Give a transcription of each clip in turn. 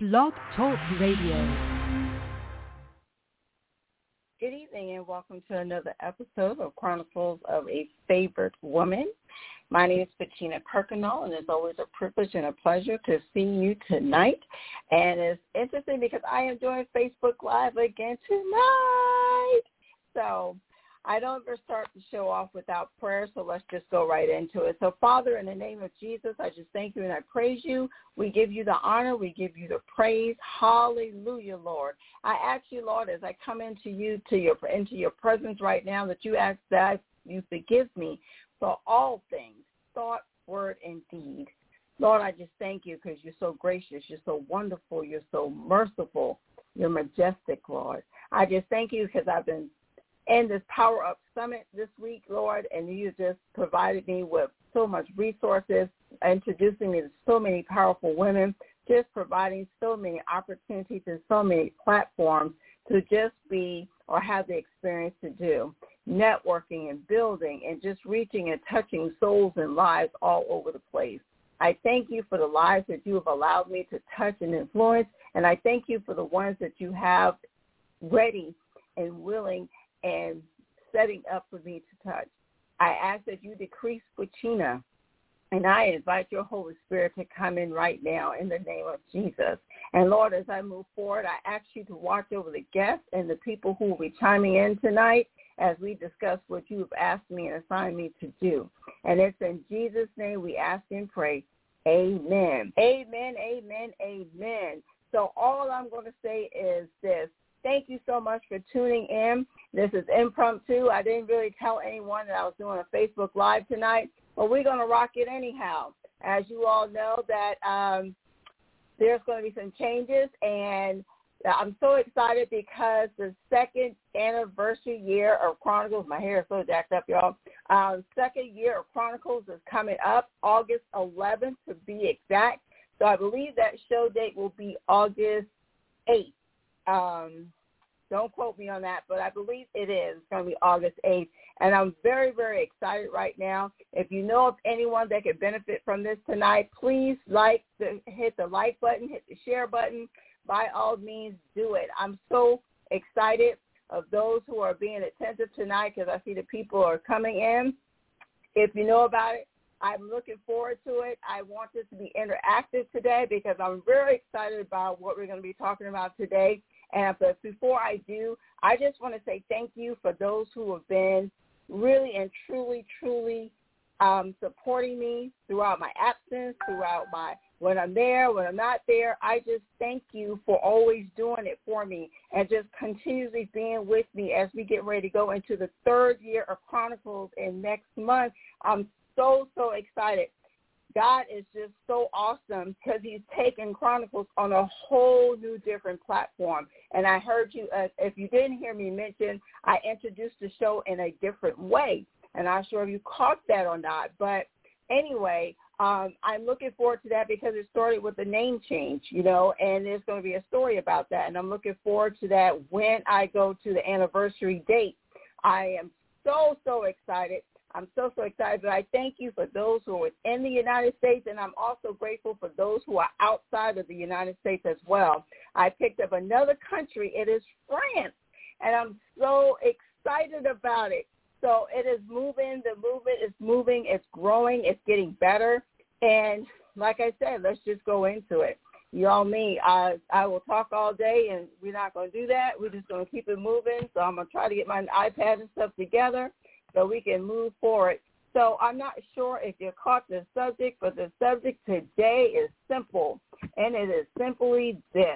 Blog Talk Radio. Good evening and welcome to another episode of Chronicles of a Favored Woman. My name is Bettina Kirkendall, and it's always a privilege and a pleasure to see you tonight. And it's interesting because I am doing Facebook Live again tonight. So I don't ever start the show off without prayer, so let's just go right into it. So, Father, in the name of Jesus, I just thank you and I praise you. We give you the honor. We give you the praise. Hallelujah, Lord. I ask you, Lord, as I come into your presence right now, that you ask that you forgive me for all things, thought, word, and deed. Lord, I just thank you because you're so gracious. You're so wonderful. You're so merciful. You're majestic, Lord. I just thank you because I've been in this Power Up Summit this week, Lord, and you just provided me with so much resources, introducing me to so many powerful women, just providing so many opportunities and so many platforms to just be or have the experience to do networking and building and just reaching and touching souls and lives all over the place. I thank you for the lives that you have allowed me to touch and influence, and I thank you for the ones that you have ready and willing and setting up for me to touch. I ask that you decrease Bettina, and I invite your Holy Spirit to come in right now in the name of Jesus. And, Lord, as I move forward, I ask you to watch over the guests and the people who will be chiming in tonight as we discuss what you have asked me and assigned me to do. And it's in Jesus' name we ask and pray. Amen. Amen, amen, amen. So all I'm going to say is this. Thank you so much for tuning in. This is impromptu. I didn't really tell anyone that I was doing a Facebook Live tonight, but we're going to rock it anyhow. As you all know that there's going to be some changes, and I'm so excited because the second anniversary year of Chronicles, my hair is so jacked up, y'all. Second year of Chronicles is coming up, August 11th to be exact. So I believe that show date will be August 8th. Don't quote me on that, but I believe it is. It's going to be August 8th, and I'm very, very excited right now. If you know of anyone that could benefit from this tonight, please hit the like button, hit the share button. By all means, do it. I'm so excited of those who are being attentive tonight because I see the people are coming in. If you know about it, I'm looking forward to it. I want this to be interactive today because I'm very excited about what we're going to be talking about today. But before I do, I just want to say thank you for those who have been really and truly supporting me throughout my absence, when I'm there, when I'm not there. I just thank you for always doing it for me and just continuously being with me as we get ready to go into the third year of Chronicles in next month. I'm so excited. God is just so awesome because he's taken Chronicles on a whole new different platform. And I heard you, if you didn't hear me mention, I introduced the show in a different way. And I'm not sure if you caught that or not. But anyway, I'm looking forward to that because it started with the name change, and there's going to be a story about that. And I'm looking forward to that when I go to the anniversary date. I am so excited. I'm so excited, but I thank you for those who are within the United States, and I'm also grateful for those who are outside of the United States as well. I picked up another country. It is France, and I'm so excited about it. So it is moving. The movement is moving. It's growing. It's getting better. And like I said, let's just go into it. You all me, I will talk all day, and we're not going to do that. We're just going to keep it moving. So I'm going to try to get my iPad and stuff together so we can move forward. So I'm not sure if you caught the subject, but the subject today is simple, and it is simply this.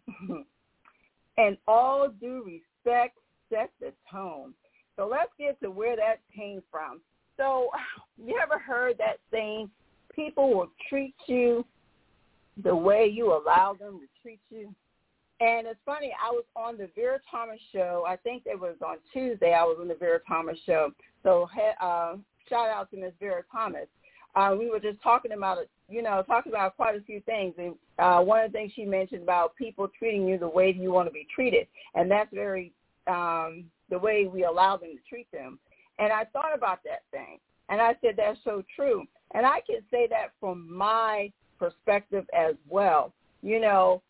And all due respect sets the tone. So let's get to where that came from. So you ever heard that saying, people will treat you the way you allow them to treat you? And it's funny, I was on the Vera Thomas show. I think it was on Tuesday I was on the Vera Thomas show. So shout out to Miss Vera Thomas. We were just talking about quite a few things. And one of the things she mentioned about people treating you the way you want to be treated. And that's very the way we allow them to treat them. And I thought about that thing. And I said, that's so true. And I can say that from my perspective as well.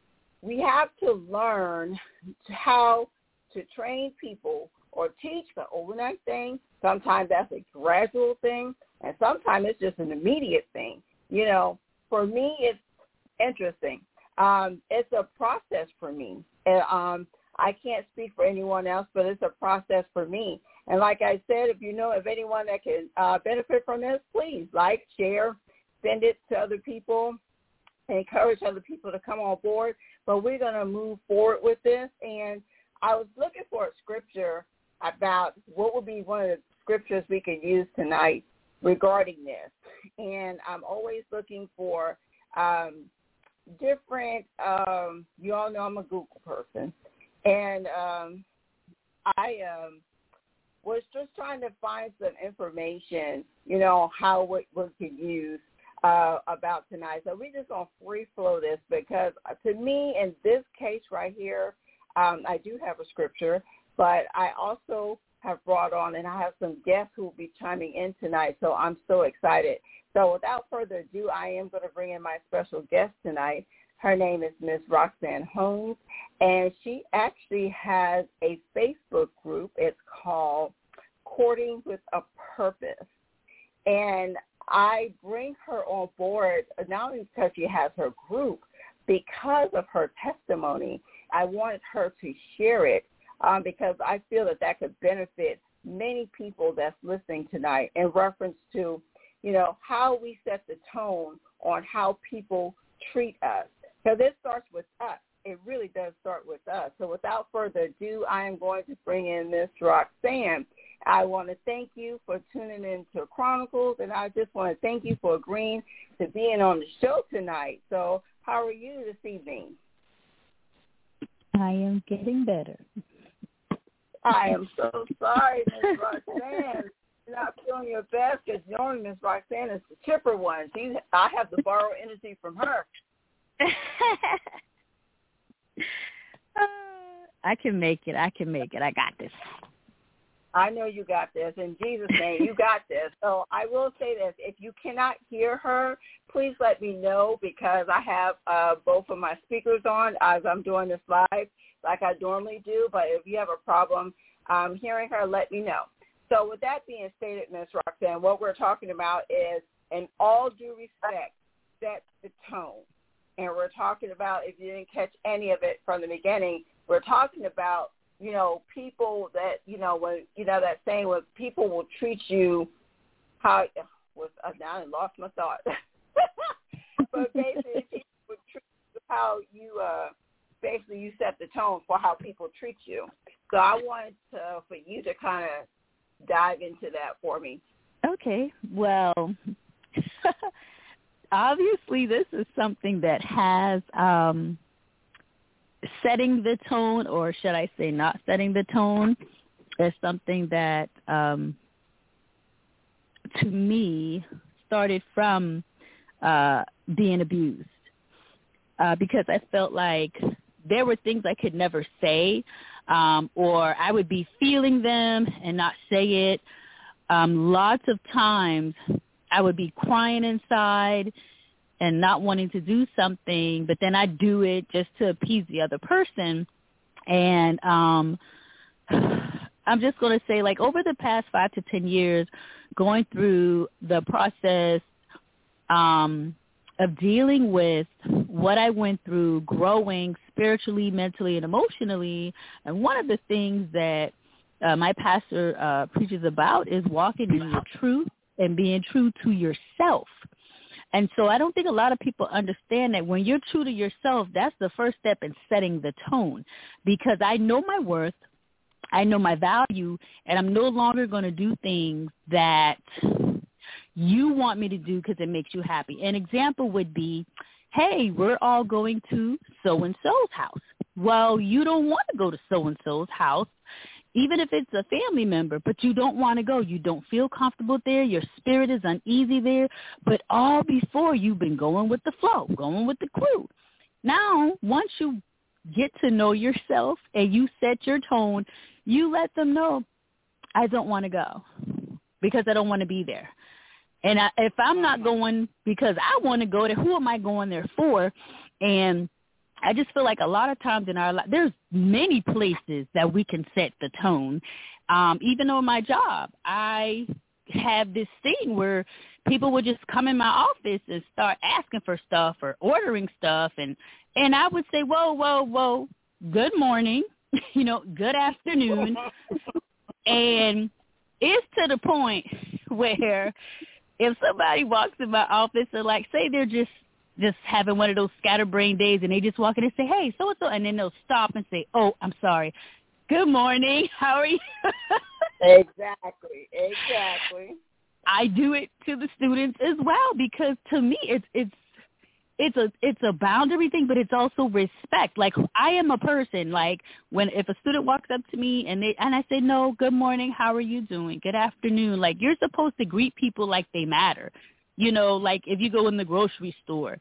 we have to learn how to train people or teach the overnight thing. Sometimes that's a gradual thing, and sometimes it's just an immediate thing. You know, for me, it's interesting. It's a process for me. And, I can't speak for anyone else, but it's a process for me. And like I said, if you know of anyone that can benefit from this, please like, share, send it to other people, encourage other people to come on board. But we're going to move forward with this. And I was looking for a scripture about what would be one of the scriptures we could use tonight regarding this. And I'm always looking for different, you all know I'm a Google person. And I was just trying to find some information, you know, how we could use about tonight. So we're just going to free flow this because to me, in this case right here, I do have a scripture, but I also have brought on, and I have some guests who will be chiming in tonight, so I'm so excited. So without further ado, I am going to bring in my special guest tonight. Her name is Miss Roxanne Holmes, and she actually has a Facebook group. It's called Courting with a Purpose. And I bring her on board not only because she has her group, because of her testimony. I wanted her to share it because I feel that could benefit many people that's listening tonight in reference to, you know, how we set the tone on how people treat us. So this starts with us. It really does start with us. So without further ado, I am going to bring in Miss Roxanne. I want to thank you for tuning in to Chronicles, and I just want to thank you for agreeing to being on the show tonight. So how are you this evening? I am getting better. I am so sorry, Miss Roxanne. You're not feeling your best because normally Miss Roxanne is the chipper one. I have to borrow energy from her. I can make it. I got this. I know you got this. In Jesus' name, you got this. So I will say this. If you cannot hear her, please let me know because I have both of my speakers on as I'm doing this live like I normally do. But if you have a problem hearing her, let me know. So with that being stated, Ms. Roxanne, what we're talking about is, in all due respect, set the tone. And we're talking about, if you didn't catch any of it from the beginning, we're talking about, you know, people that, you know, when, you know, that saying when people will treat you how, now I lost my thought. But basically, people will treat you how you, basically you set the tone for how people treat you. So I wanted for you to kind of dive into that for me. Okay. Well, obviously, this is something that has setting the tone, or should I say not setting the tone, is something that, to me, started from being abused because I felt like there were things I could never say, or I would be feeling them and not say it. Lots of times I would be crying inside and not wanting to do something, but then I do it just to appease the other person. And I'm just going to say, like, over the past 5 to 10 years, going through the process of dealing with what I went through, growing spiritually, mentally, and emotionally, and one of the things that my pastor preaches about is walking in your truth and being true to yourself. And so I don't think a lot of people understand that when you're true to yourself, that's the first step in setting the tone, because I know my worth, I know my value, and I'm no longer going to do things that you want me to do because it makes you happy. An example would be, hey, we're all going to so-and-so's house. Well, you don't want to go to so-and-so's house, even if it's a family member, but you don't want to go. You don't feel comfortable there. Your spirit is uneasy there. But all before, you've been going with the flow, going with the crew. Now, once you get to know yourself and you set your tone, you let them know, I don't want to go because I don't want to be there. And if I'm not going because I want to go there, who am I going there for? And I just feel like a lot of times in our life, there's many places that we can set the tone. Even on my job, I have this thing where people would just come in my office and start asking for stuff or ordering stuff. And I would say, whoa, good morning, good afternoon. And it's to the point where if somebody walks in my office and like, say they're just having one of those scatterbrain days and they just walk in and say, hey, so-and-so, and then they'll stop and say, oh, I'm sorry. Good morning. How are you? Exactly. I do it to the students as well because to me it's a boundary thing, but it's also respect. Like I am a person. Like if a student walks up to me and I say, no, good morning. How are you doing? Good afternoon. Like you're supposed to greet people like they matter. Like if you go in the grocery store,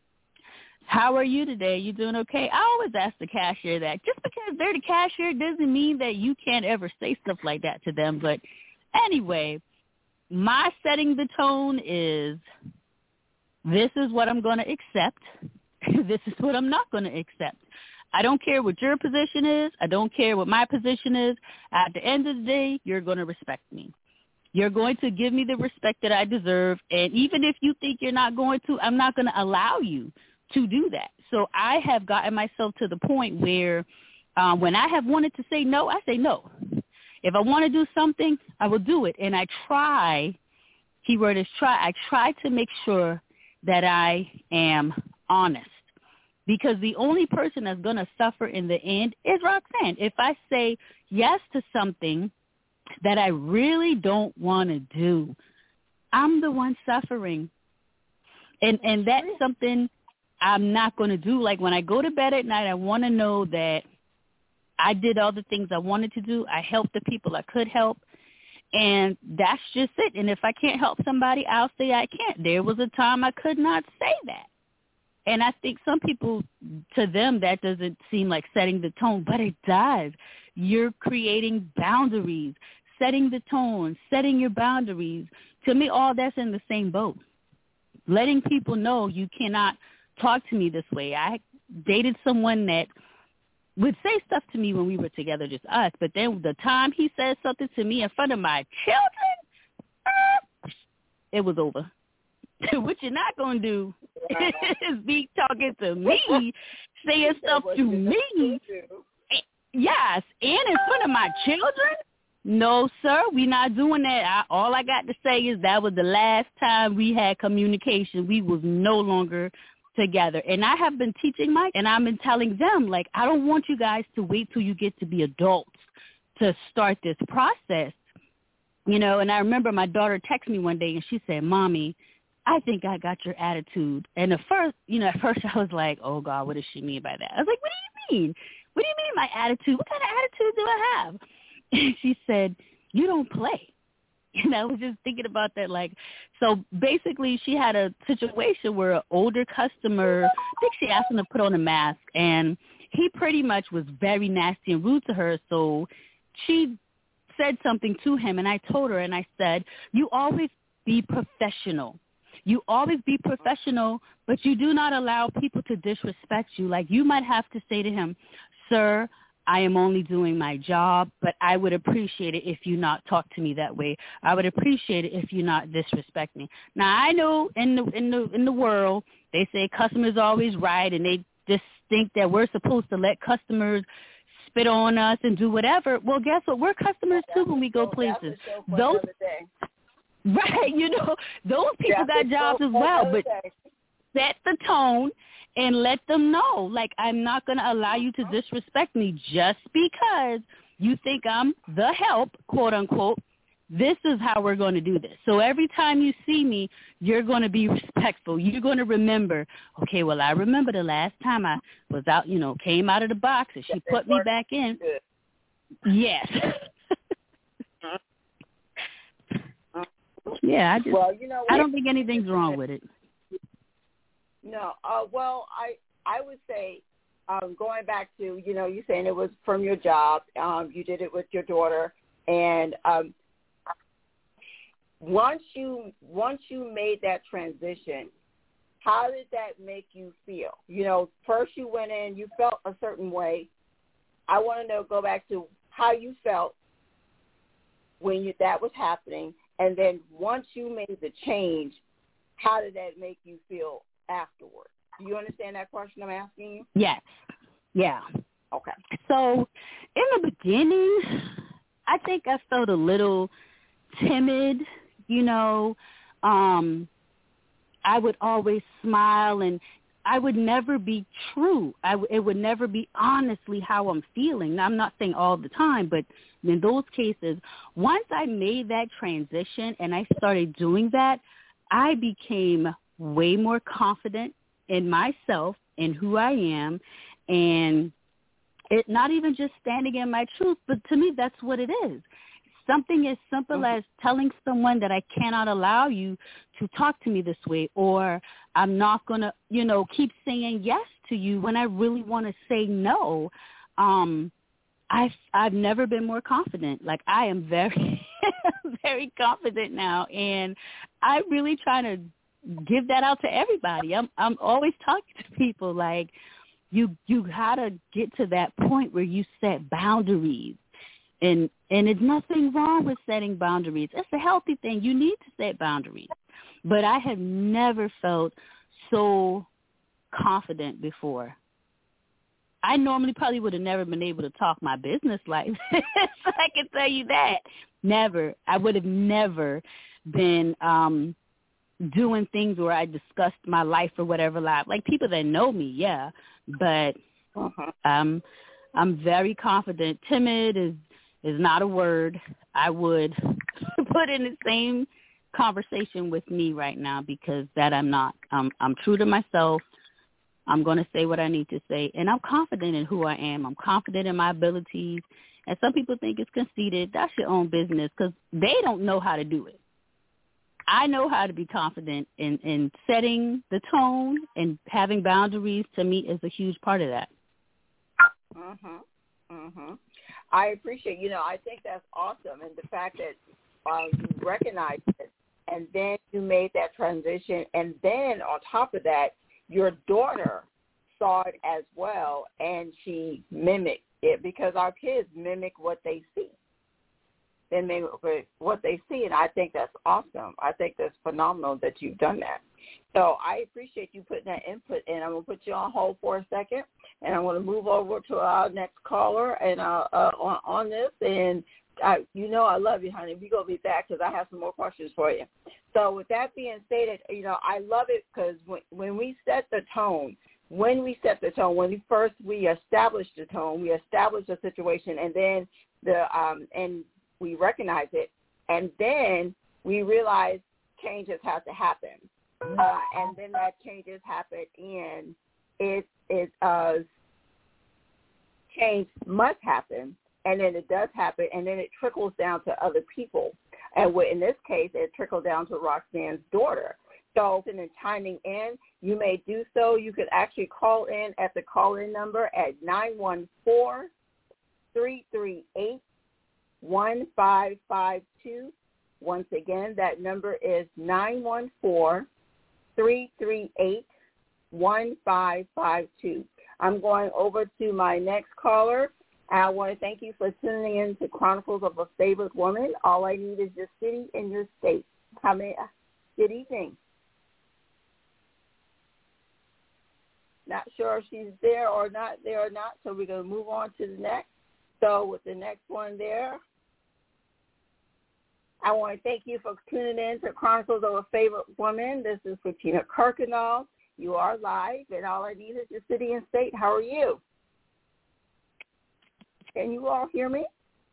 how are you today? You doing okay? I always ask the cashier that. Just because they're the cashier doesn't mean that you can't ever say stuff like that to them. But anyway, my setting the tone is this is what I'm going to accept. This is what I'm not going to accept. I don't care what your position is. I don't care what my position is. At the end of the day, you're going to respect me. You're going to give me the respect that I deserve. And even if you think you're not going to, I'm not going to allow you to do that. So I have gotten myself to the point where when I have wanted to say no, I say no. If I want to do something, I will do it. And I try, keyword is try, I try to make sure that I am honest. Because the only person that's going to suffer in the end is Roxanne. If I say yes to something that I really don't want to do, I'm the one suffering. And that's something I'm not going to do. Like when I go to bed at night, I want to know that I did all the things I wanted to do. I helped the people I could help. And that's just it. And if I can't help somebody, I'll say I can't. There was a time I could not say that. And I think some people, to them, that doesn't seem like setting the tone, but it does. You're creating boundaries, setting the tone, setting your boundaries. To me, all that's in the same boat. Letting people know you cannot talk to me this way. I dated someone that would say stuff to me when we were together, just us, but then the time he said something to me in front of my children, it was over. What you're not going to do is be talking to me, saying stuff to me. Yes, and in front of my children? No, sir, we're not doing that. All I got to say is that was the last time we had communication. We was no longer together. And I have been teaching Mike, and I've been telling them, like, I don't want you guys to wait till you get to be adults to start this process. And I remember my daughter texted me one day, and she said, Mommy, I think I got your attitude. And at first I was like, oh, God, what does she mean by that? I was like, what do you mean? What do you mean my attitude? What kind of attitude do I have? And she said, you don't play. And I was just thinking about that. So basically she had a situation where an older customer, I think she asked him to put on a mask, and he pretty much was very nasty and rude to her. So she said something to him, and I told her, and I said, you always be professional. You always be professional, but you do not allow people to disrespect you. Like, you might have to say to him, sir, I am only doing my job, but I would appreciate it if you not talk to me that way. I would appreciate it if you not disrespect me. Now, I know in the world, they say customers are always right, and they just think that we're supposed to let customers spit on us and do whatever. Well, guess what? We're customers too when we go places. Those, right, those people got jobs as well, but set the tone and let them know, like, I'm not going to allow you to disrespect me just because you think I'm the help, quote unquote. This is how we're going to do this. So every time you see me, you're going to be respectful. You're going to remember, okay, well, I remember the last time I was out, came out of the box and she put me back in. Yes. Yeah, I don't think anything's wrong with it. No, I would say, going back to, you saying it was from your job, you did it with your daughter, and once you made that transition how did that make you feel? You know, first you went in, you felt a certain way. I want to know, go back to how you felt when that was happening, and then once you made the change, how did that make you feel afterwards? Do you understand that question I'm asking you? Yes. Yeah. Okay. So in the beginning, I think I felt a little timid, you know. I would always smile, and I would never be true. It would never be honestly how I'm feeling. Now, I'm not saying all the time, but in those cases, once I made that transition and I started doing that, I became way more confident in myself and who I am, and it not even just standing in my truth, but to me, that's what it is. Something as simple as telling someone that I cannot allow you to talk to me this way, or I'm not going to, you know, keep saying yes to you when I really want to say no. I've never been more confident. Like, I am very, very confident now, and I really try to give that out to everybody. I'm always talking to people like, you gotta get to that point where you set boundaries. And it's nothing wrong with setting boundaries. It's a healthy thing. You need to set boundaries. But I have never felt so confident before. I normally probably would have never been able to talk my business like this. I can tell you that. Never. I would have never been doing things where I discussed my life or whatever. Like people that know me, yeah. But I'm very confident. Timid is not a word I would put in the same conversation with me right now, because that I'm not. I'm true to myself. I'm going to say what I need to say, and I'm confident in who I am. I'm confident in my abilities, and some people think it's conceited. That's your own business, because they don't know how to do it. I know how to be confident in setting the tone, and having boundaries to me is a huge part of that. I appreciate, I think that's awesome. And the fact that you recognized it, and then you made that transition, and then on top of that, your daughter saw it as well, and she mimicked it, because our kids mimic what they see. They mimic what they see, and I think that's awesome. I think that's phenomenal that you've done that. So I appreciate you putting that input in. I'm going to put you on hold for a second, and I'm going to move over to our next caller and on this. And I love you, honey. We're going to be back because I have some more questions for you. So with that being stated, I love it because when we set the tone, when we establish the tone, we establish the situation, and then and we recognize it, and then we realize changes have to happen. And then that changes happen, and change must happen, and then it does happen, and then it trickles down to other people. And in this case, it trickled down to Roxanne's daughter. So in chiming in, you may do so. You could actually call in at the call-in number at 914-338-1552. Once again, that number is 914-338-1552. I'm going over to my next caller. I want to thank you for tuning in to Chronicles of a Favored Woman. All I need is your city and your state. Good evening. Not sure if she's there or not, so we're going to move on to the next. So with the next one there, I want to thank you for tuning in to Chronicles of a Favorite Woman. This is Bettina Kirkendall. You are live, and all I need is your city and state. How are you? Can you all hear me?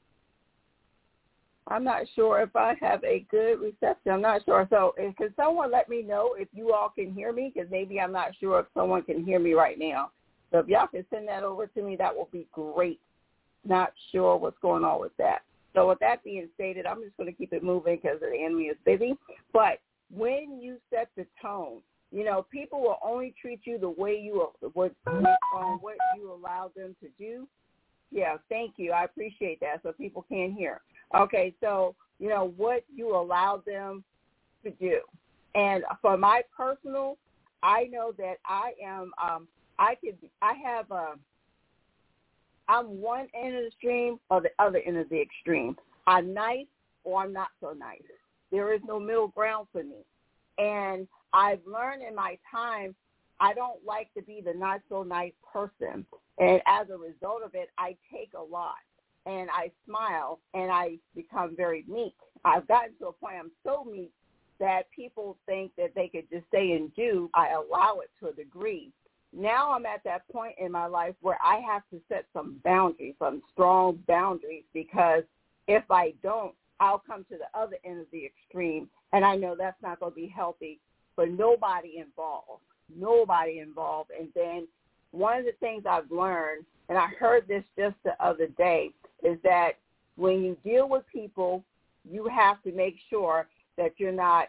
I'm not sure if I have a good reception. I'm not sure. So can someone let me know if you all can hear me? Because maybe I'm not sure if someone can hear me right now. So if y'all can send that over to me, that will be great. Not sure what's going on with that. So with that being stated, I'm just going to keep it moving because the enemy is busy. But when you set the tone, people will only treat you the way you what you allow them to do. Yeah, thank you. I appreciate that, so people can hear. Okay, so, what you allow them to do. And for my personal, I know that I am. I'm one end of the extreme or the other end of the extreme. I'm nice or I'm not so nice. There is no middle ground for me. And I've learned in my time, I don't like to be the not so nice person. And as a result of it, I take a lot. And I smile and I become very meek. I've gotten to a point I'm so meek that people think that they could just say and do. I allow it to a degree. Now I'm at that point in my life where I have to set some boundaries, some strong boundaries, because if I don't, I'll come to the other end of the extreme, and I know that's not going to be healthy for nobody involved. And then one of the things I've learned, and I heard this just the other day, is that when you deal with people, you have to make sure that you're not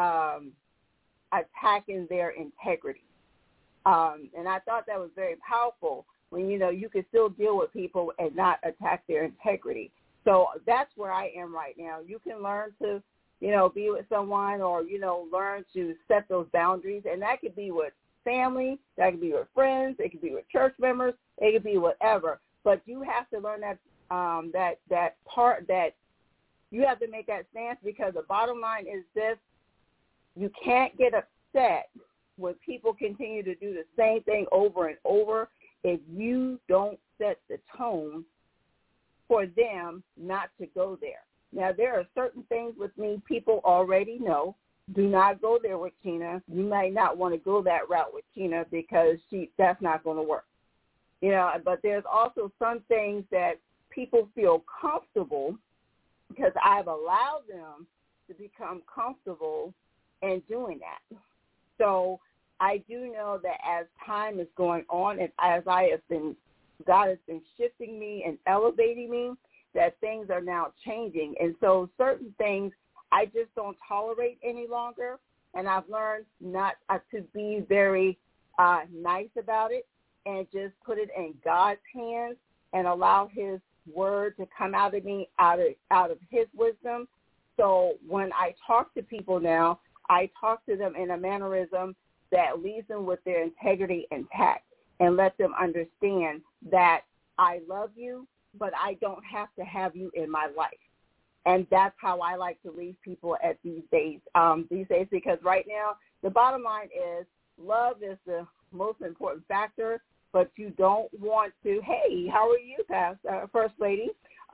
attacking their integrity. And I thought that was very powerful when, you can still deal with people and not attack their integrity. So that's where I am right now. You can learn to, be with someone or, learn to set those boundaries. And that could be with family, that could be with friends, it could be with church members, it could be whatever. But you have to learn that part that you have to make that stance, because the bottom line is this: you can't get upset when people continue to do the same thing over and over if you don't set the tone for them not to go there. Now, there are certain things with me people already know. Do not go there with Tina. You might not want to go that route with Tina because that's not going to work. But there's also some things that people feel comfortable because I've allowed them to become comfortable in doing that. So I do know that as time is going on and as God has been shifting me and elevating me, that things are now changing. And so certain things I just don't tolerate any longer. And I've learned not to be very nice about it and just put it in God's hands and allow his word to come out of me, out of his wisdom. So when I talk to people now, I talk to them in a mannerism that leaves them with their integrity intact and let them understand that I love you, but I don't have to have you in my life. And that's how I like to leave people at these days, because right now the bottom line is love is the most important factor, but you don't want to, hey, how are you, First Lady?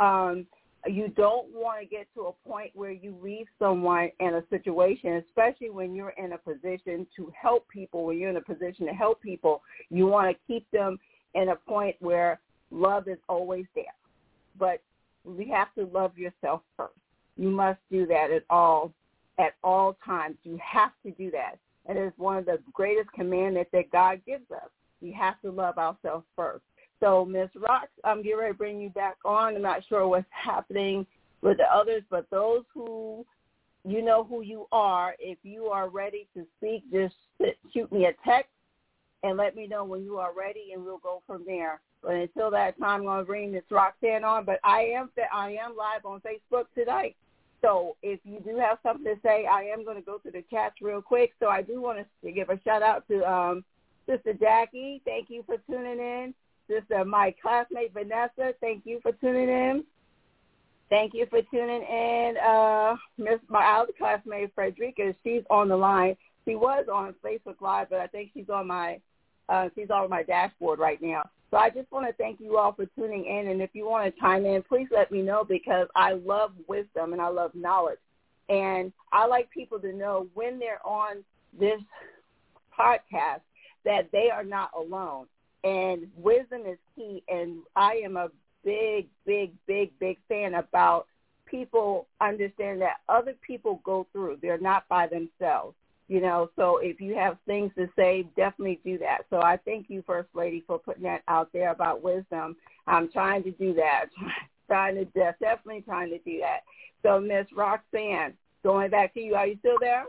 You don't want to get to a point where you leave someone in a situation, especially when you're in a position to help people. When you're in a position to help people, you want to keep them in a point where love is always there. But we have to love yourself first. You must do that at all times. You have to do that. And it's one of the greatest commandments that God gives us. We have to love ourselves first. So, Ms. Rox, I'm getting ready to bring you back on. I'm not sure what's happening with the others, but those who, you know who you are, if you are ready to speak, just shoot me a text and let me know when you are ready, and we'll go from there. But until that time, I'm going to bring Ms. Roxanne on. But I am live on Facebook tonight. So if you do have something to say, I am going to go through the chats real quick. So I do want to give a shout-out to Sister Jackie. Thank you for tuning in. Sister, my classmate Vanessa, thank you for tuning in. Thank you for tuning in. My other classmate Frederica, she's on the line. She was on Facebook Live, but I think she's on my dashboard right now. So I just want to thank you all for tuning in. And if you want to chime in, please let me know, because I love wisdom and I love knowledge. And I like people to know when they're on this podcast that they are not alone. And wisdom is key, and I am a big fan about people understand that other people go through. They're not by themselves, So if you have things to say, definitely do that. So I thank you, First Lady, for putting that out there about wisdom. I'm trying to do that. Definitely trying to do that. So, Miss Roxanne, going back to you. Are you still there?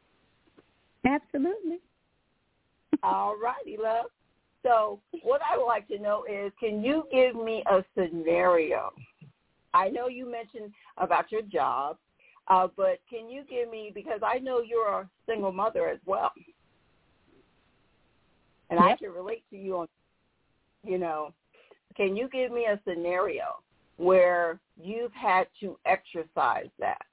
Absolutely. All righty, love. So what I would like to know is, can you give me a scenario? I know you mentioned about your job, but can you give me, because I know you're a single mother as well. And I can relate to you on, can you give me a scenario where you've had to exercise that?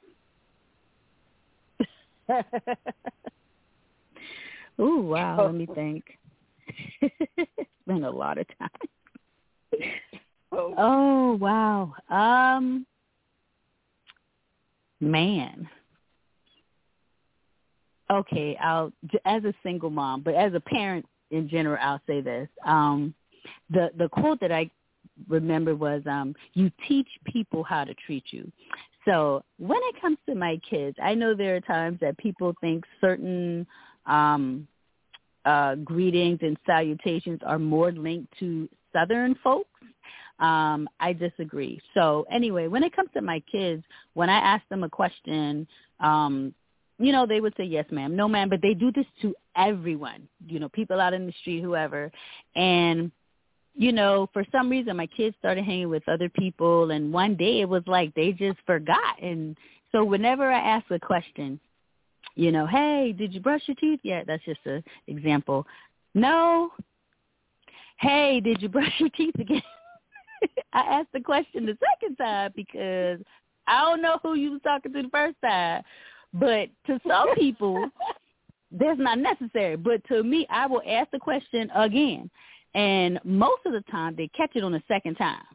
Ooh, wow, let me think. It's been a lot of time. Oh, wow. Man. Okay, as a single mom, but as a parent in general, I'll say this. The quote that I remember was, you teach people how to treat you. So when it comes to my kids, I know there are times that people think certain greetings and salutations are more linked to Southern folks. I disagree. So anyway, when it comes to my kids, when I ask them a question, they would say, yes, ma'am, no, ma'am, but they do this to everyone, people out in the street, whoever. And, for some reason, my kids started hanging with other people, and one day it was like they just forgot. And so whenever I ask a question, hey, did you brush your teeth yet? That's just an example. No. Hey, did you brush your teeth again? I asked the question the second time because I don't know who you was talking to the first time. But to some people, that's not necessary. But to me, I will ask the question again. And most of the time, they catch it on the second time.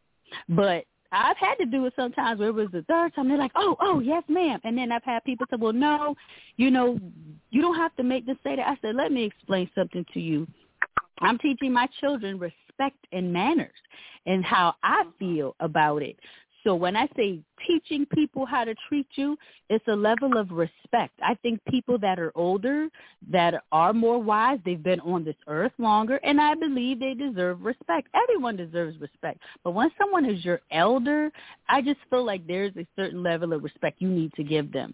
But I've had to do it sometimes where it was the third time. They're like, oh, yes, ma'am. And then I've had people say, well, no, you don't have to make them say that. I said, let me explain something to you. I'm teaching my children respect and manners and how I feel about it. So when I say teaching people how to treat you, it's a level of respect. I think people that are older, that are more wise, they've been on this earth longer, and I believe they deserve respect. Everyone deserves respect. But when someone is your elder, I just feel like there's a certain level of respect you need to give them.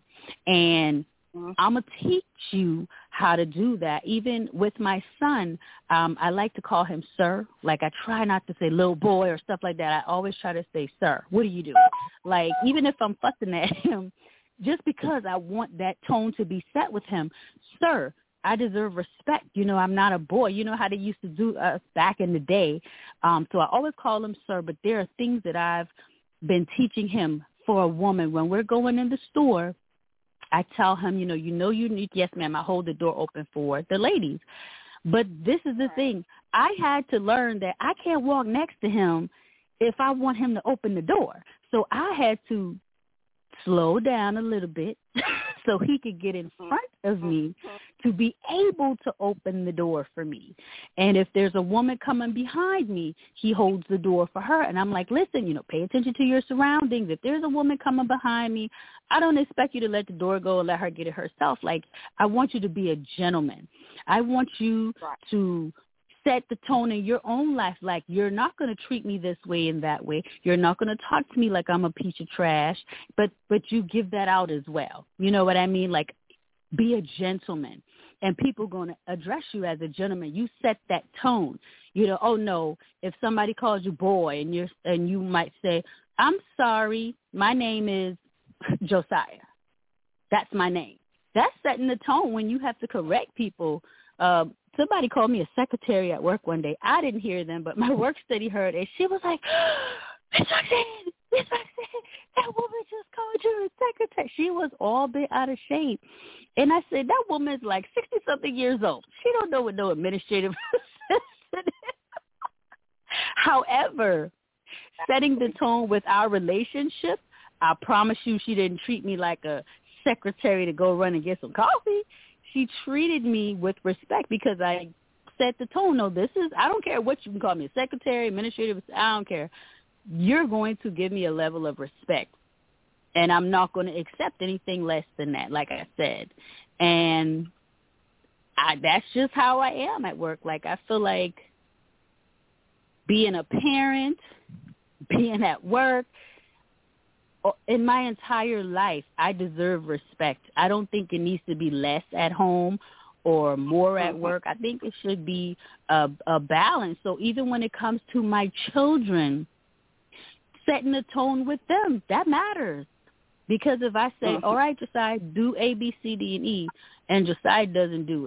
And I'm going to teach you how to do that. Even with my son, I like to call him sir. Like, I try not to say little boy or stuff like that. I always try to say, sir, what are you doing? Like, even if I'm fussing at him, just because I want that tone to be set with him, sir, I deserve respect. I'm not a boy. You know how they used to do us back in the day. So I always call him sir, but there are things that I've been teaching him for a woman. When we're going in the store, I tell him, you need, yes, ma'am, I hold the door open for the ladies. But this is the thing. I had to learn that I can't walk next to him if I want him to open the door. So I had to slow down a little bit so he could get in front of me to be able to open the door for me. And if there's a woman coming behind me, he holds the door for her. And I'm like, listen, pay attention to your surroundings. If there's a woman coming behind me, I don't expect you to let the door go and let her get it herself. Like, I want you to be a gentleman. I want you to set the tone in your own life. Like, you're not going to treat me this way and that way. You're not going to talk to me like I'm a piece of trash, but you give that out as well. You know what I mean? Like, be a gentleman, and people going to address you as a gentleman. You set that tone. Oh no, if somebody calls you boy and you might say, I'm sorry, my name is Josiah. That's my name. That's setting the tone when you have to correct people. Somebody called me a secretary at work one day. I didn't hear them, but my work study heard it. She was like, Miss Roxanne, that woman just called you a secretary. She was all bit out of shape. And I said, that woman is like 60-something years old. She don't know what no administrative assistant is. However, setting the tone with our relationship, I promise you she didn't treat me like a secretary to go run and get some coffee. She treated me with respect because I set the tone. No, I don't care what you can call me, a secretary, administrative, I don't care. You're going to give me a level of respect, and I'm not going to accept anything less than that, like I said. And that's just how I am at work. Like, I feel like being a parent, being at work, in my entire life, I deserve respect. I don't think it needs to be less at home or more at work. I think it should be a balance. So even when it comes to my children, setting the tone with them, that matters. Because if I say, all right, Josiah, do A, B, C, D, and E, and Josiah doesn't do it,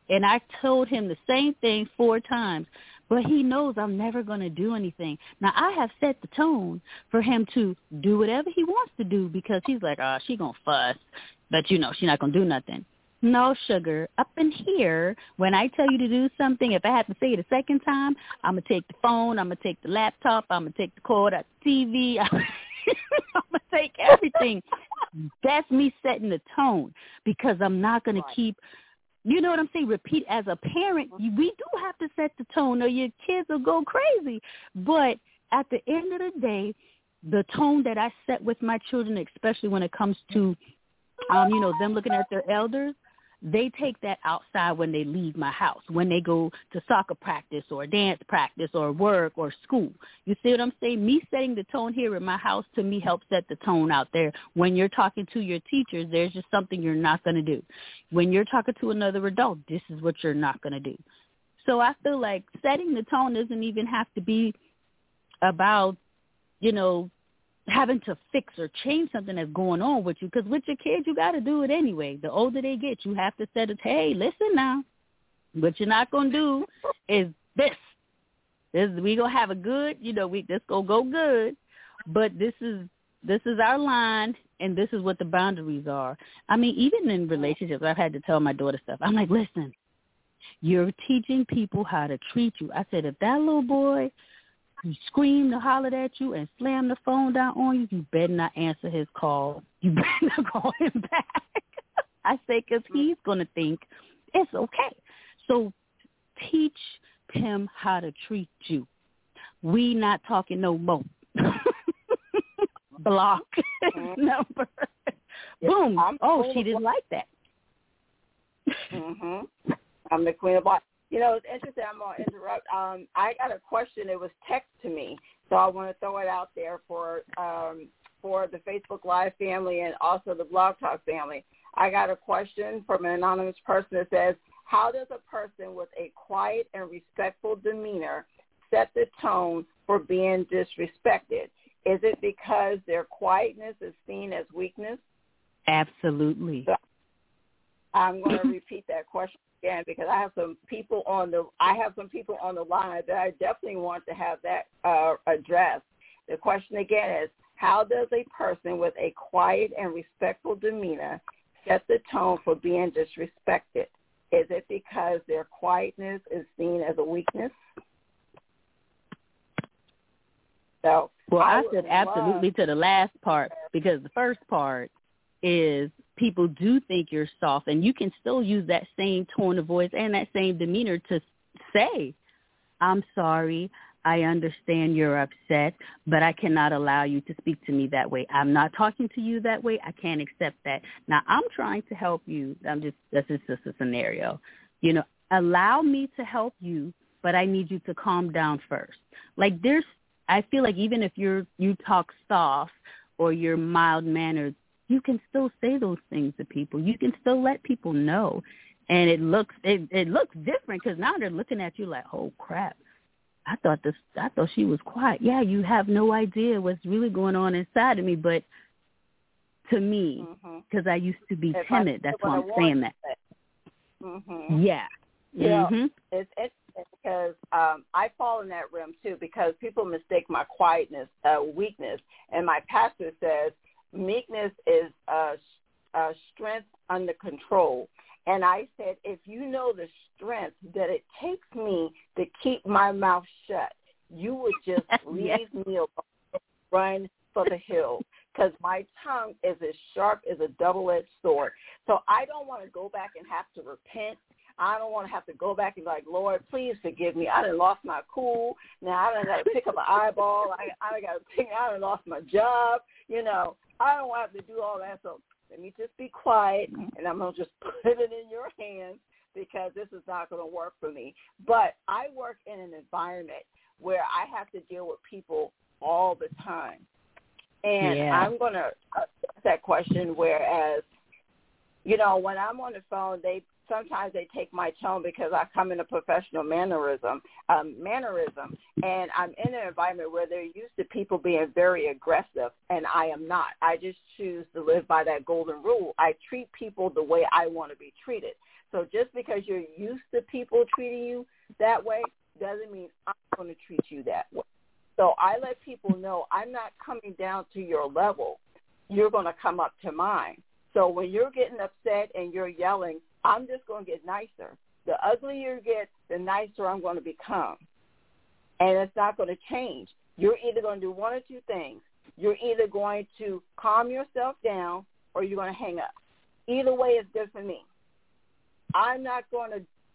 And I told him the same thing 4 times, but he knows I'm never going to do anything. Now, I have set the tone for him to do whatever he wants to do because he's like, oh, she going to fuss, but, you know, she's not going to do nothing. No, sugar. Up in here, when I tell you to do something, if I have to say it a second time, I'm going to take the phone, I'm going to take the laptop, I'm going to take the cord out the TV, I'm going to take everything. That's me setting the tone because I'm not going to keep, you know what I'm saying, repeat. As a parent, we do have to set the tone or your kids will go crazy. But at the end of the day, the tone that I set with my children, especially when it comes to, you know, them looking at their elders, they take that outside when they leave my house, when they go to soccer practice or dance practice or work or school. You see what I'm saying? Me setting the tone here in my house, to me, helps set the tone out there. When you're talking to your teachers, there's just something you're not going to do. When you're talking to another adult, this is what you're not going to do. So I feel like setting the tone doesn't even have to be about, you know, having to fix or change something that's going on with you. Because with your kids, you got to do it anyway. The older they get, you have to set it, hey, listen now, what you're not going to do is this. We going to have a good, you know, this going to go good, but this is our line, and this is what the boundaries are. I mean, even in relationships, I've had to tell my daughter stuff. I'm like, listen, you're teaching people how to treat you. I said, if that little boy screamed or hollered at you and slammed the phone down on you, you better not answer his call. You better not call him back. I say, because he's going to think it's okay. So teach him how to treat you. We not talking no more. Block number. Boom. She didn't like that. I'm the queen of block. You know, it's interesting. I'm going to interrupt. I got a question. It was text to me, so I want to throw it out there for the Facebook Live family and also the Blog Talk family. I got a question from an anonymous person that says, how does a person with a quiet and respectful demeanor set the tone for being disrespected? Is it because their quietness is seen as weakness? Absolutely. So I'm going to repeat that question again because I have some people on the line that I definitely want to have that addressed. The question again is, how does a person with a quiet and respectful demeanor set the tone for being disrespected? Is it because their quietness is seen as a weakness? So, well, I said absolutely to the last part, because the first part is people do think you're soft, and you can still use that same tone of voice and that same demeanor to say, I'm sorry, I understand you're upset, but I cannot allow you to speak to me that way. I'm not talking to you that way. I can't accept that. Now, I'm trying to help you. That's just a scenario. You know, allow me to help you, but I need you to calm down first. Like I feel like even if you talk soft or you're mild-mannered, you can still say those things to people. You can still let people know. And it looks different because now they're looking at you like, oh, crap. I thought she was quiet. Yeah, you have no idea what's really going on inside of me. But to me, because I used to be timid, that's why I'm saying that. Yeah. You know, it's interesting because I fall in that realm too, because people mistake my quietness weakness. And my pastor says meekness is strength under control. And I said, if you know the strength that it takes me to keep my mouth shut, you would just leave me alone, run for the hills, because my tongue is as sharp as a double-edged sword. So I don't want to go back and have to repent. I don't want to have to go back and be like, Lord, please forgive me. I done lost my cool. Now I done got to pick up an eyeball. I done lost my job. You know, I don't want to have to do all that. So let me just be quiet, and I'm going to just put it in your hands because this is not going to work for me. But I work in an environment where I have to deal with people all the time. And I'm going to ask that question, whereas, you know, when I'm on the phone, sometimes they take my tone because I come in a professional mannerism, and I'm in an environment where they're used to people being very aggressive, and I am not. I just choose to live by that golden rule. I treat people the way I want to be treated. So just because you're used to people treating you that way doesn't mean I'm going to treat you that way. So I let people know I'm not coming down to your level. You're going to come up to mine. So when you're getting upset and you're yelling, I'm just going to get nicer. The uglier you get, the nicer I'm going to become. And it's not going to change. You're either going to do one or two things. You're either going to calm yourself down or you're going to hang up. Either way is good for me. I'm not going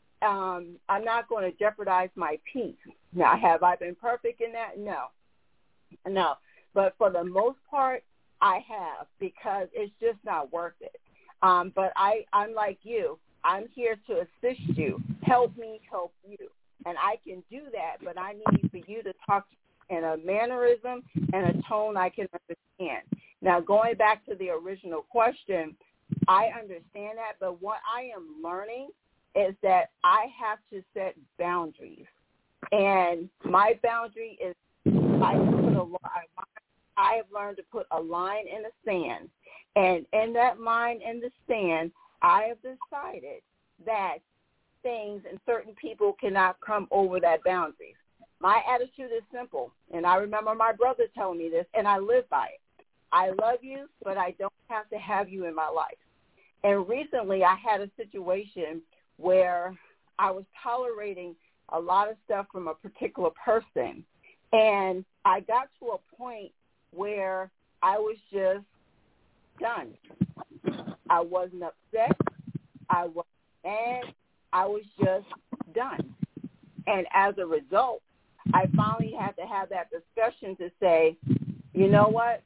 to jeopardize my peace. Now, have I been perfect in that? No. But for the most part, I have, because it's just not worth it. But I'm like you. I'm here to assist you. Help me help you. And I can do that, but I need for you to talk in a mannerism and a tone I can understand. Now, going back to the original question, I understand that, but what I am learning is that I have to set boundaries. And my boundary is I have learned to put a line in the sand. And in that line in the sand, I have decided that things and certain people cannot come over that boundary. My attitude is simple, and I remember my brother telling me this, and I live by it. I love you, but I don't have to have you in my life. And recently I had a situation where I was tolerating a lot of stuff from a particular person, and I got to a point where I was just done. I wasn't upset. I wasn't mad. I was just done. And as a result, I finally had to have that discussion to say, you know what?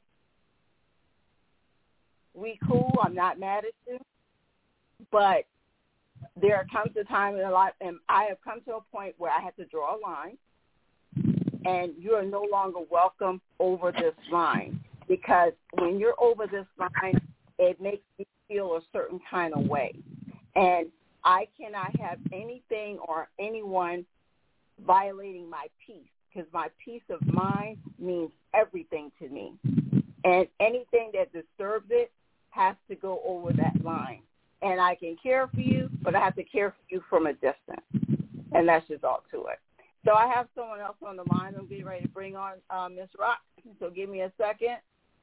We cool. I'm not mad at you. But there comes a time in life, and I have come to a point where I have to draw a line, and you are no longer welcome over this line, because when you're over this line, it makes me feel a certain kind of way. And I cannot have anything or anyone violating my peace, because my peace of mind means everything to me. And anything that disturbs it has to go over that line. And I can care for you, but I have to care for you from a distance. And that's just all to it. So I have someone else on the line. I'm getting ready to bring on Ms. Rock. So give me a second.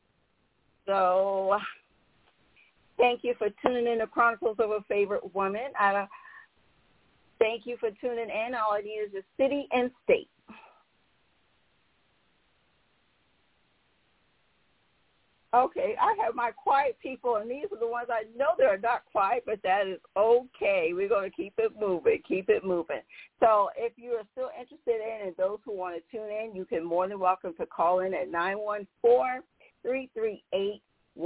So thank you for tuning in to Chronicles of a Favorite Woman. Thank you for tuning in. All I need is a city and state. Okay, I have my quiet people, and these are the ones I know they're not quiet, but that is okay. We're going to keep it moving, So if you are still interested in, and those who want to tune in, you can more than welcome to call in at 914-338-1552.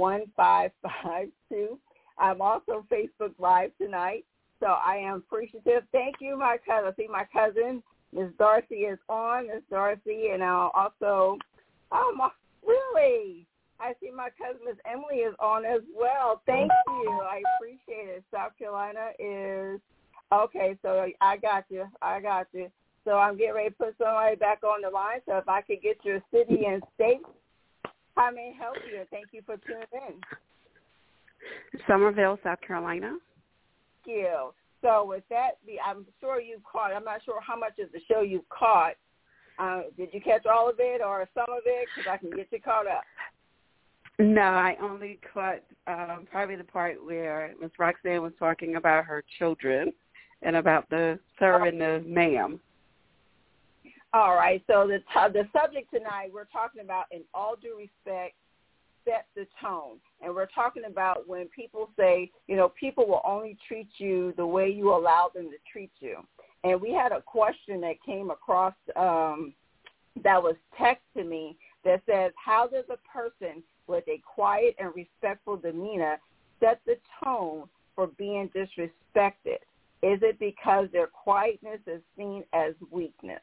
I'm also Facebook Live tonight, so I am appreciative. Thank you, my cousin. I see my cousin, Ms. Darcy, is on. Ms. Darcy, and I'll also, really? I see my cousin, Miss Emily, is on as well. Thank you. I appreciate it. South Carolina is, okay, so I got you. So I'm getting ready to put somebody back on the line. So if I could get your city and state, I may help you. Thank you for tuning in. Summerville, South Carolina. Thank you. So with that, I'm sure you caught, I'm not sure how much of the show you caught. Did you catch all of it or some of it? Because I can get you caught up. No, I only caught probably the part where Ms. Roxanne was talking about her children and about the sir and the ma'am. All right. So the subject tonight, we're talking about, in all due respect, set the tone. And we're talking about when people say, people will only treat you the way you allow them to treat you. And we had a question that came across that was text to me that says, how does a person with a quiet and respectful demeanor set the tone for being disrespected? Is it because their quietness is seen as weakness?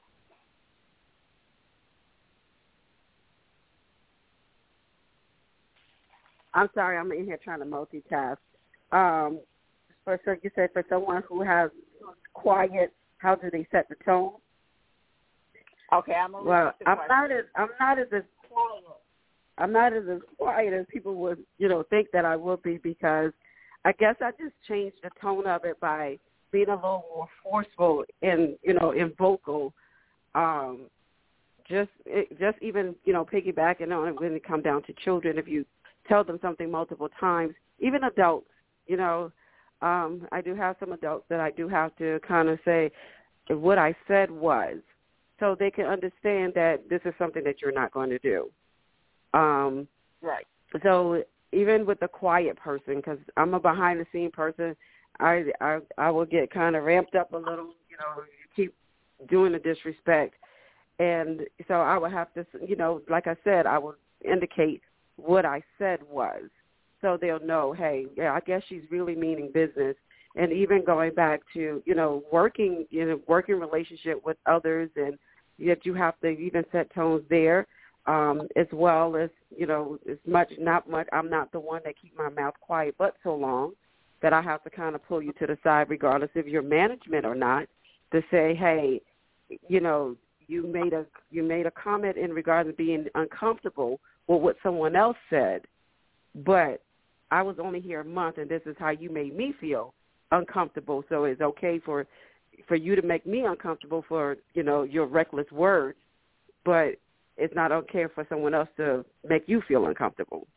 I'm sorry, I'm in here trying to multitask. So you said for someone who's quiet, how do they set the tone? Okay, I'm not as quiet as people would, think that I would be, because I guess I just changed the tone of it by being a little more forceful in vocal. Just even, piggybacking on it when it comes down to children, if you tell them something multiple times, even adults, I do have some adults that I do have to kind of say what I said was, so they can understand that this is something that you're not going to do. Right. So even with the quiet person, because I'm a behind-the-scene person, I will get kind of ramped up a little, keep doing the disrespect. And so I would have to, like I said, I would indicate what I said was, so they'll know, hey, yeah, I guess she's really meaning business. And even going back to, working relationship with others, and yet you have to even set tones there, as well as, not much. I'm not the one that keep my mouth quiet but so long that I have to kind of pull you to the side, regardless if you're management or not, to say, hey, you made a comment in regards to being uncomfortable with what someone else said, but I was only here a month, and this is how you made me feel uncomfortable. So it's okay for you to make me uncomfortable for your reckless words, but it's not okay for someone else to make you feel uncomfortable.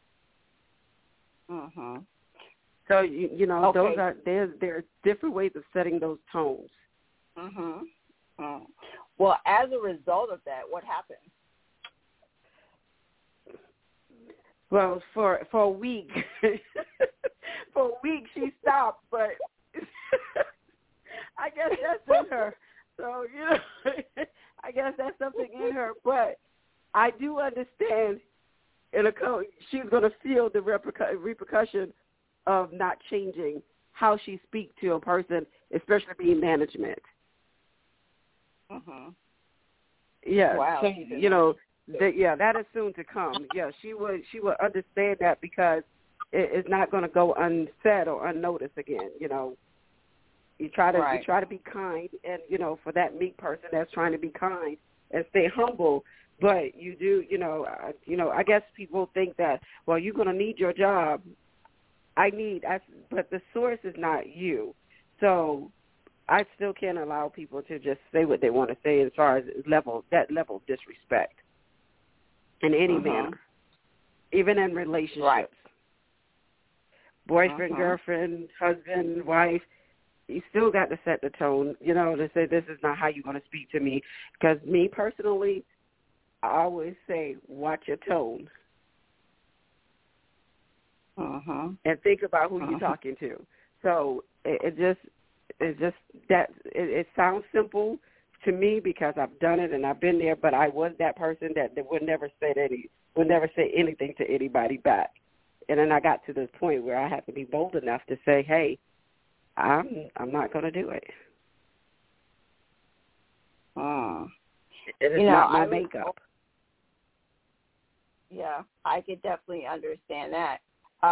Mhm. So okay. those are there are different ways of setting those tones. Mhm. Well, as a result of that, what happened? Well, for a week, she stopped, but I guess that's in her. So I guess that's something in her. But I do understand. She's going to feel the repercussion of not changing how she speaks to a person, especially being management. Mhm. Yeah. Wow. So, that is soon to come. Yeah, she would understand that, because it's not going to go unsaid or unnoticed again. You try to be kind, and for that meek person that's trying to be kind and stay humble, but you do, I guess people think that, well, you're going to need your job. But the source is not you. So I still can't allow people to just say what they want to say as far as that level of disrespect in any manner, even in relationships. Right. Boyfriend, girlfriend, husband, wife, you still got to set the tone, to say this is not how you're going to speak to me. Because me personally, I always say, watch your tone. And think about who you're talking to. So it sounds simple to me because I've done it and I've been there, but I was that person that would never say anything to anybody back. And then I got to this point where I had to be bold enough to say, hey, I'm not going to do it. It's not my makeup. Yeah, I could definitely understand that.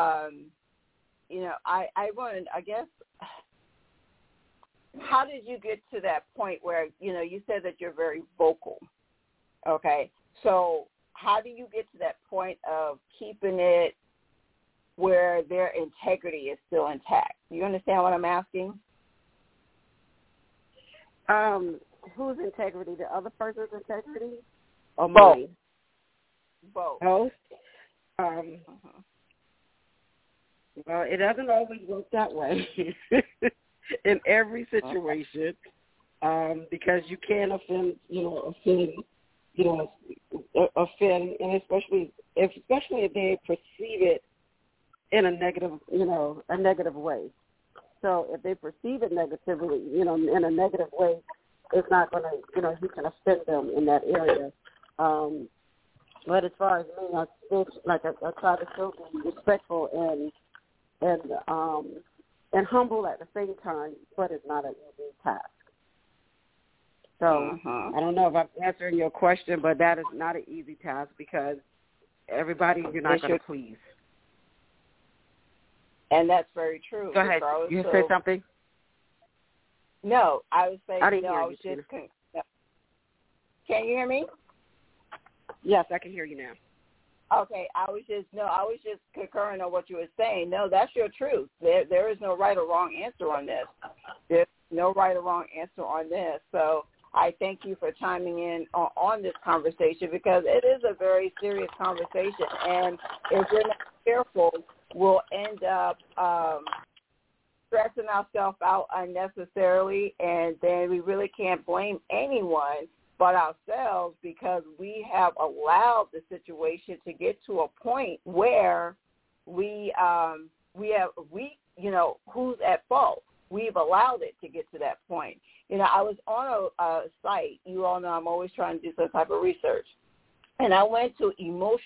I wanted, I guess, how did you get to that point where, you said that you're very vocal, okay? So how do you get to that point of keeping it where their integrity is still intact? You understand what I'm asking? Whose integrity? The other person's integrity? Or Both. mine? Both. Well, it doesn't always work that way in every situation, because you can offend, and especially if they perceive it in a negative way. So if they perceive it negatively, in a negative way, it's not going to, you can offend them in that area. But as far as me, I still, I try to still be respectful and humble at the same time, but it's not an easy task. So I don't know if I'm answering your question, but that is not an easy task because everybody you're not going to please. And that's very true. Go ahead. You say something? No, I was saying, I didn't hear you, just can you hear me? Yes, I can hear you now. Okay, I was just concurring on what you were saying. No, that's your truth. There is no right or wrong answer on this. There's no right or wrong answer on this. So I thank you for chiming in on this conversation, because it is a very serious conversation, and if we're not careful, we'll end up stressing ourselves out unnecessarily, and then we really can't blame anyone but ourselves, because we have allowed the situation to get to a point where who's at fault. We've allowed it to get to that point. I was on a site. You all know I'm always trying to do some type of research, and I went to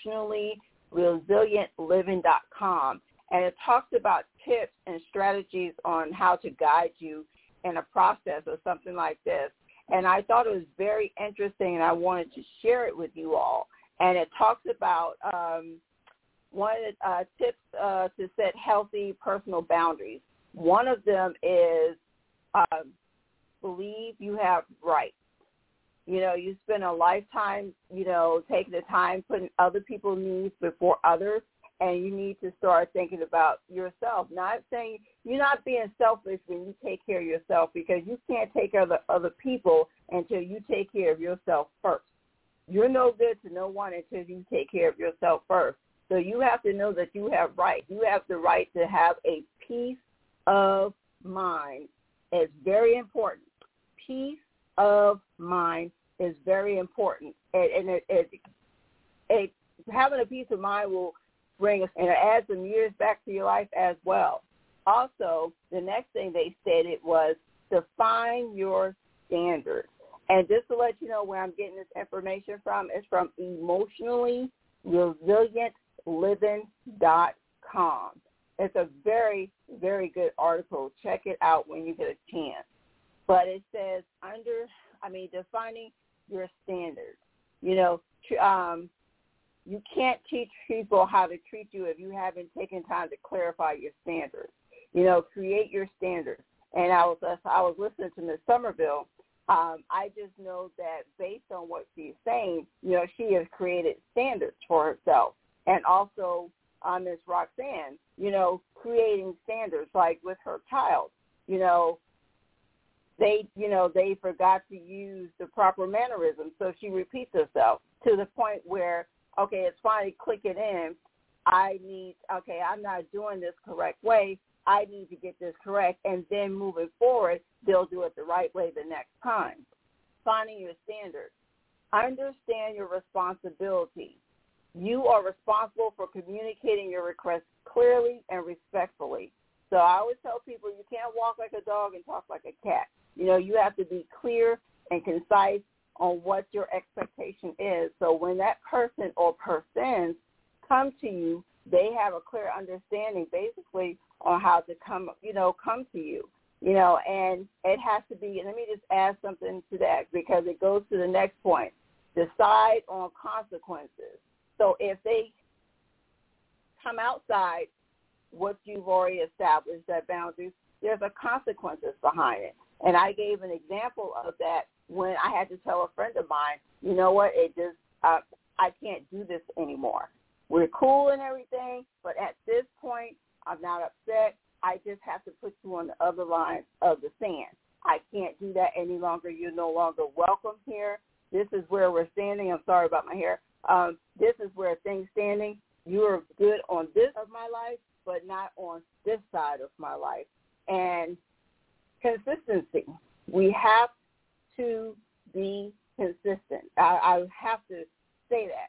emotionallyresilientliving.com, and it talks about tips and strategies on how to guide you in a process or something like this. And I thought it was very interesting, and I wanted to share it with you all. And it talks about one of the tips to set healthy personal boundaries. One of them is believe you have rights. You spend a lifetime, taking the time putting other people's needs before others, and you need to start thinking about yourself. Not saying you're not being selfish when you take care of yourself, because you can't take care of the other people until you take care of yourself first. You're no good to no one until you take care of yourself first. So you have to know that you have rights. You have the right to have a peace of mind. It's very important. Peace of mind is very important. And having a peace of mind will bring us, and it adds some years back to your life as well. Also, the next thing they stated was define your standards. And just to let you know where I'm getting this information from, it's from emotionallyresilientliving.com. It's a very, very good article. Check it out when you get a chance. But it says defining your standards. You can't teach people how to treat you if you haven't taken time to clarify your standards. Create your standards. And I was listening to Ms. Somerville. I just know that based on what she's saying, she has created standards for herself. And also Ms. Roxanne, creating standards, like with her child, they forgot to use the proper mannerisms, so she repeats herself to the point where, okay, it's finally clicking in. I'm not doing this correct way. I need to get this correct. And then moving forward, they'll do it the right way the next time. Finding your standards. Understand your responsibility. You are responsible for communicating your requests clearly and respectfully. So I always tell people you can't walk like a dog and talk like a cat. You have to be clear and concise on what your expectation is. So when that person or persons come to you, they have a clear understanding basically on how to come to you, and it has to be, and let me just add something to that because it goes to the next point. Decide on consequences. So if they come outside what you've already established, that boundaries, there's a consequences behind it. And I gave an example of that when I had to tell a friend of mine, you know what, I can't do this anymore. We're cool and everything, but at this point, I'm not upset. I just have to put you on the other line of the sand. I can't do that any longer. You're no longer welcome here. This is where we're standing. I'm sorry about my hair. This is where things standing. You are good on this of my life, but not on this side of my life. And consistency. We have to be consistent. I have to say that.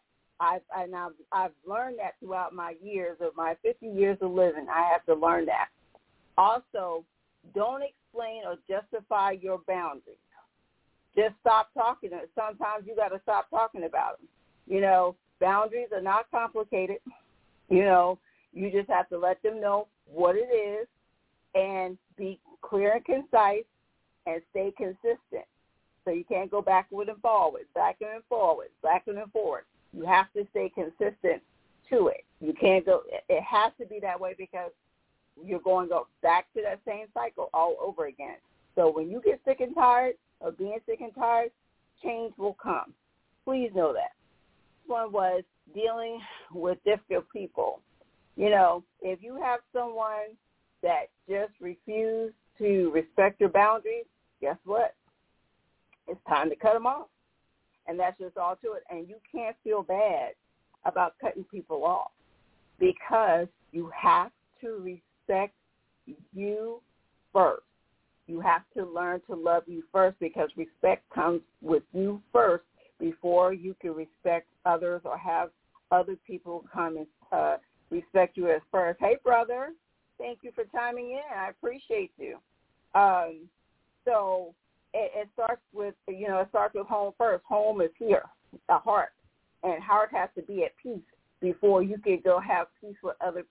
I've learned that throughout my years of my 50 years of living. I have to learn that. Also, don't explain or justify your boundaries. Just stop talking. Sometimes you got to stop talking about them. Boundaries are not complicated. You just have to let them know what it is and be clear and concise and stay consistent. So you can't go backward and forward, backward and forward, backward and forward. You have to stay consistent to it. You can't go. It has to be that way because you're going to go back to that same cycle all over again. So when you get sick and tired of being sick and tired, change will come. Please know that. This one was dealing with difficult people. You know, if you have someone that just refuses to respect your boundaries, guess what? It's time to cut them off. And that's just all to it. And you can't feel bad about cutting people off because you have to respect you first. You have to learn to love you first because respect comes with you first before you can respect others or have other people come and respect you as first. Hey, brother, thank you for chiming in. I appreciate you. So it starts with, it starts with home first. Home is here, the heart, and heart has to be at peace before you can go have peace with other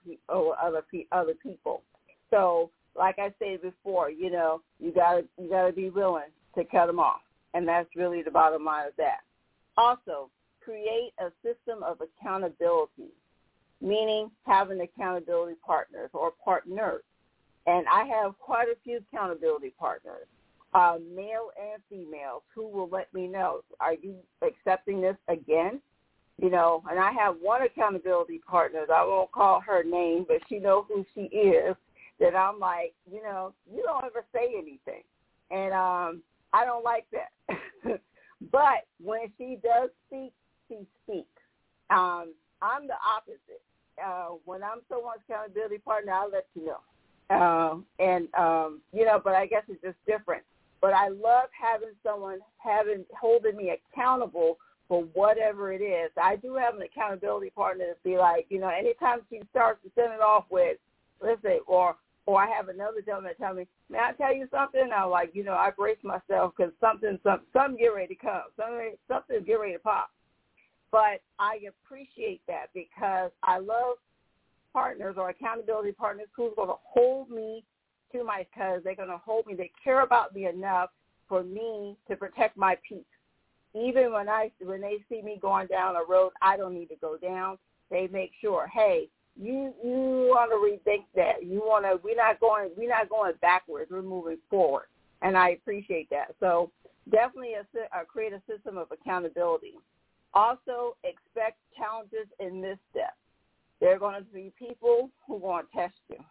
people. So, like I said before, you gotta be willing to cut them off, and that's really the bottom line of that. Also, create a system of accountability, meaning having accountability partners or partners. And I have quite a few accountability partners, male and female, who will let me know, are you accepting this again? And I have one accountability partner, I won't call her name, but she knows who she is, that I'm like, you don't ever say anything. And I don't like that. But when she does speak, she speaks. I'm the opposite. When I'm someone's accountability partner, I'll let you know. But I guess it's just different. But I love having someone holding me accountable for whatever it is. I do have an accountability partner to be like, anytime she starts to send it off with, listen, or I have another gentleman tell me, may I tell you something? I'm like, I brace myself because something get ready to come. Something get ready to pop. But I appreciate that because I love partners or accountability partners who's going to hold me to my cause. They're going to hold me. They care about me enough for me to protect my peace. Even when they see me going down a road I don't need to go down, they make sure, hey, you want to rethink that. We're not going backwards. We're moving forward, and I appreciate that. So definitely create a system of accountability. Also, expect challenges in this step. There are going to be people who want to test you.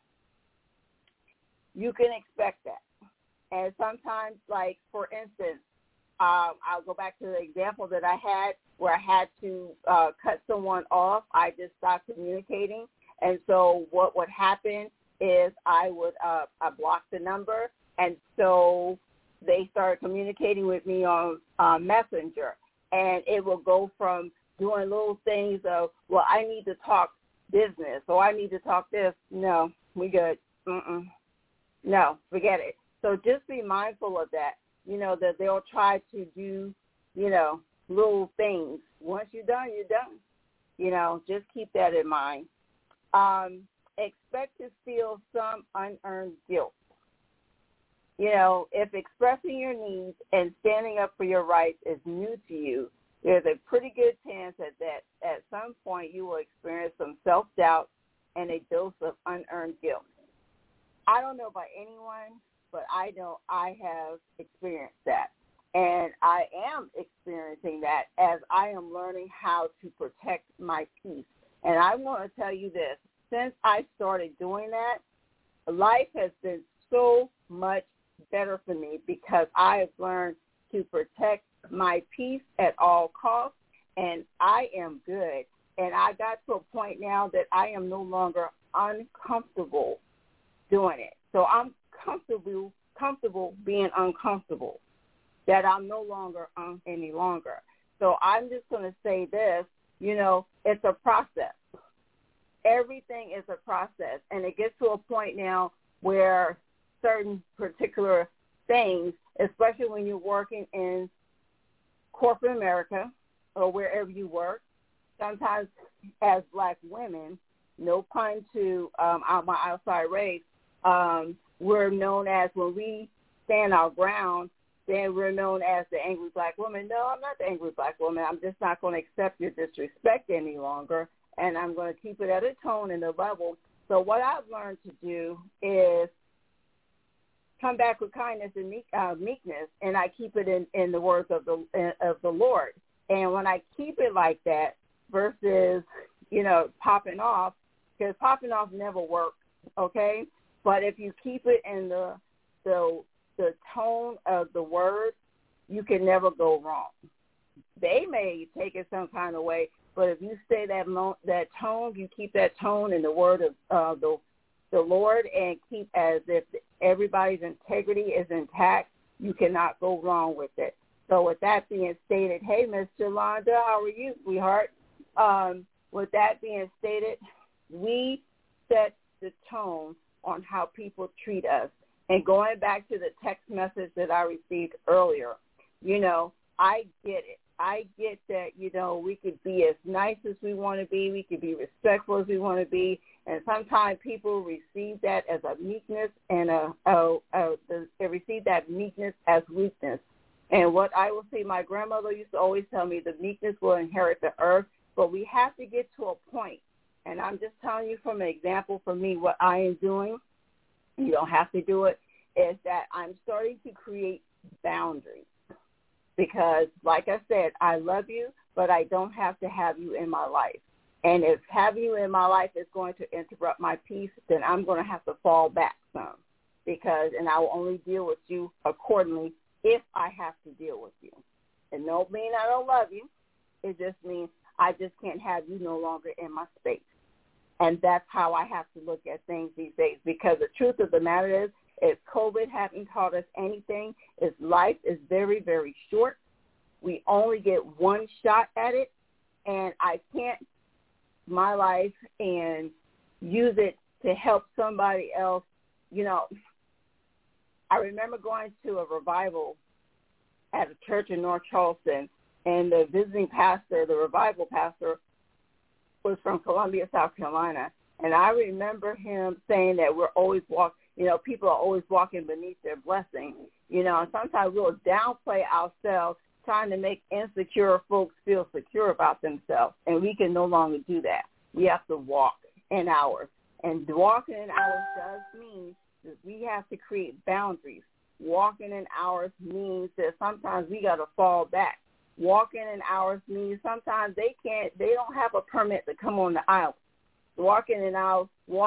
You can expect that. And sometimes, like, for instance, I'll go back to the example that I had where I had to cut someone off. I just stopped communicating. And so what would happen is I block the number. And so they started communicating with me on Messenger. And it will go from doing little things of, well, I need to talk business, or I need to talk this. No, we good. No, forget it. So just be mindful of that, that they'll try to do, little things. Once you're done, you're done. Just keep that in mind. Expect to feel some unearned guilt. If expressing your needs and standing up for your rights is new to you, there's a pretty good chance that at some point you will experience some self-doubt and a dose of unearned guilt. I don't know about anyone, but I know I have experienced that. And I am experiencing that as I am learning how to protect my peace. And I'm going to tell you this. Since I started doing that, life has been so much better for me because I have learned to protect my peace at all costs, and I am good. And I got to a point now that I am no longer uncomfortable doing it. So I'm comfortable being uncomfortable, that I'm no longer any longer. So I'm just going to say this, it's a process. Everything is a process, and it gets to a point now where certain particular things, especially when you're working in corporate America or wherever you work, sometimes as Black women, no pun to my outside race, we're known as, when we stand our ground, then we're known as the angry Black woman. No, I'm not the angry Black woman. I'm just not going to accept your disrespect any longer, and I'm going to keep it at a tone and a level. So what I've learned to do is come back with kindness and meekness, and I keep it in the words of the Lord. And when I keep it like that, versus, popping off, because popping off never works, okay? But if you keep it in the tone of the word, you can never go wrong. They may take it some kind of way, but if you stay that tone, you keep that tone in the word of the Lord and keep as if everybody's integrity is intact, you cannot go wrong with it. So with that being stated, hey, Miss Yolanda, how are you, sweetheart? With that being stated, we set the tone on how people treat us. And going back to the text message that I received earlier, I get it. I get that, we could be as nice as we want to be. We could be respectful as we want to be. And sometimes people receive that as a meekness and they receive that meekness as weakness. And what I will say, my grandmother used to always tell me, the meekness will inherit the earth. But we have to get to a point, and I'm just telling you from an example for me, what I am doing, you don't have to do it, is that I'm starting to create boundaries. Because, like I said, I love you, but I don't have to have you in my life. And if having you in my life is going to interrupt my peace, then I'm going to have to fall back some. And I will only deal with you accordingly if I have to deal with you. It don't mean I don't love you. It just means I just can't have you no longer in my space. And that's how I have to look at things these days, because the truth of the matter is, if COVID hasn't taught us anything, is life is very, very short. We only get one shot at it, and I can't my life and use it to help somebody else. I remember going to a revival at a church in North Charleston, and the visiting pastor, the revival pastor, was from Columbia, South Carolina. And I remember him saying that we're always people are always walking beneath their blessing, and sometimes we'll downplay ourselves trying to make insecure folks feel secure about themselves, and we can no longer do that. We have to walk in ours. And walking in ours does mean that we have to create boundaries. Walking in ours means that sometimes we got to fall back. Walking in ours means sometimes they don't have a permit to come on the aisle. Walking in our,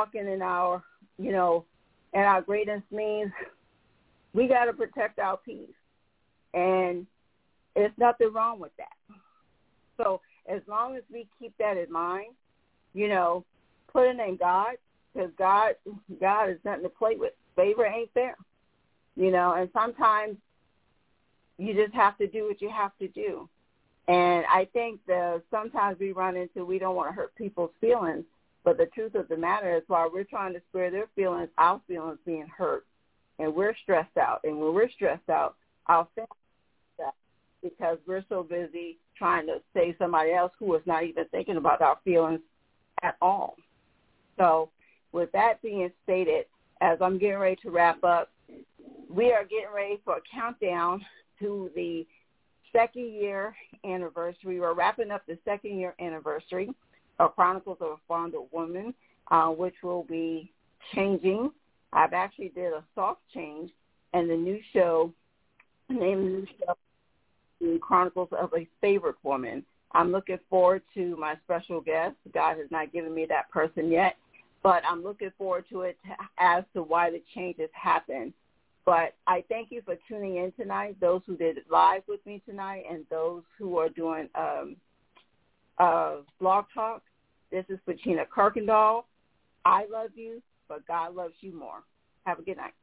and our greatness means we got to protect our peace. And there's nothing wrong with that. So as long as we keep that in mind, put it in God, because God is nothing to play with. Favor ain't fair. And sometimes you just have to do what you have to do. And I think that sometimes we run into, we don't want to hurt people's feelings, but the truth of the matter is while we're trying to spare their feelings, our feelings being hurt, and we're stressed out. And when we're stressed out, our feelings are stressed because we're so busy trying to save somebody else who is not even thinking about our feelings at all. So with that being stated, as I'm getting ready to wrap up, we are getting ready for a countdown to the second year anniversary. We're wrapping up the second year anniversary of Chronicles of a Fondled Woman, which will be changing. I've actually did a soft change, and the new show, the name of the new show is Chronicles of a Favored Woman. I'm looking forward to my special guest. God has not given me that person yet, but I'm looking forward to it as to why the changes happened. But I thank you for tuning in tonight, those who did it live with me tonight and those who are doing Blog Talk. This is Pachina Kirkendall. I love you, but God loves you more. Have a good night.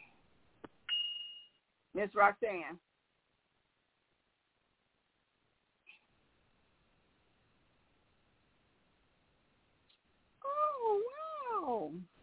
Miss Roxanne. Oh, wow.